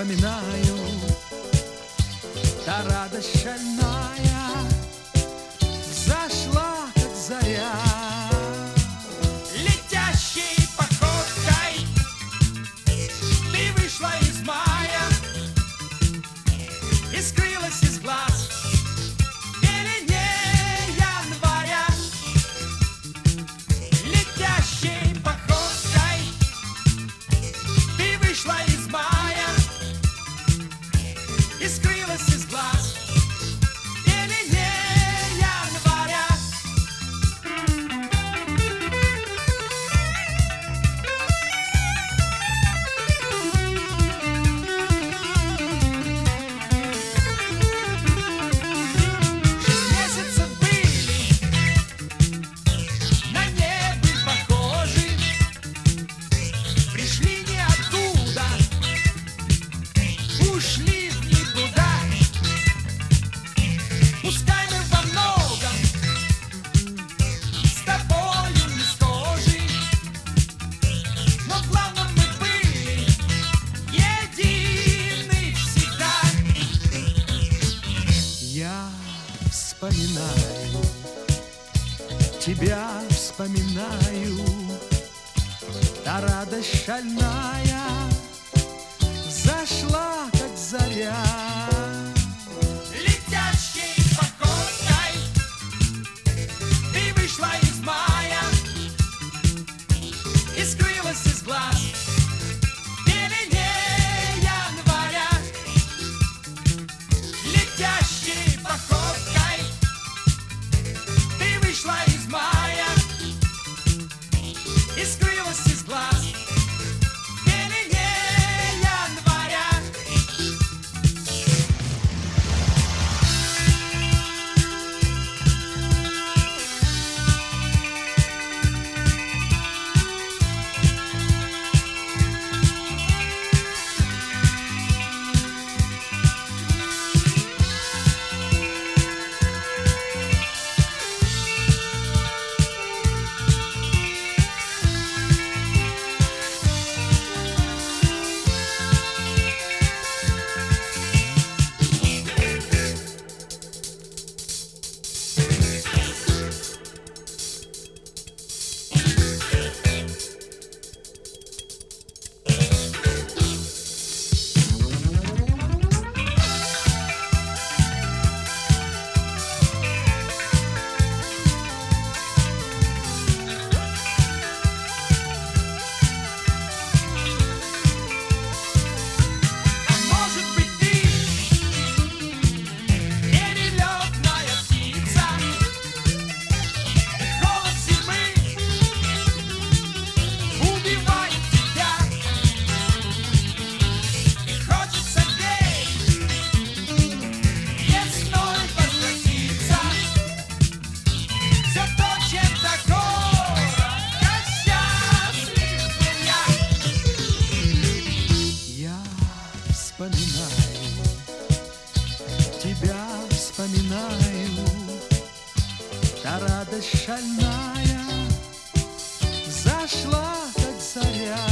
вспоминаю, та радость шальная зашла, как заря. Летящей походкой ты вышла из мая и скрылась из глаз в пелене января. Летящей походкой ты вышла из мая и скрылась из глаз в пелене января. Шесть месяцев были на небе похожи, пришли не оттуда, ушли в никуда. Пускай мы во многом с тобою не схожи, но в главном мы были едины всегда. Я вспоминаю, тебя вспоминаю, та радость шальная зашла, как заря. Летящей походкой ты вышла из мая и скрылась из глаз в пелене января. Летящей походкой ты вышла из мая и скрылась из глаз в пелене января. Вспоминаю, тебя вспоминаю, та радость шальная зашла, как заря.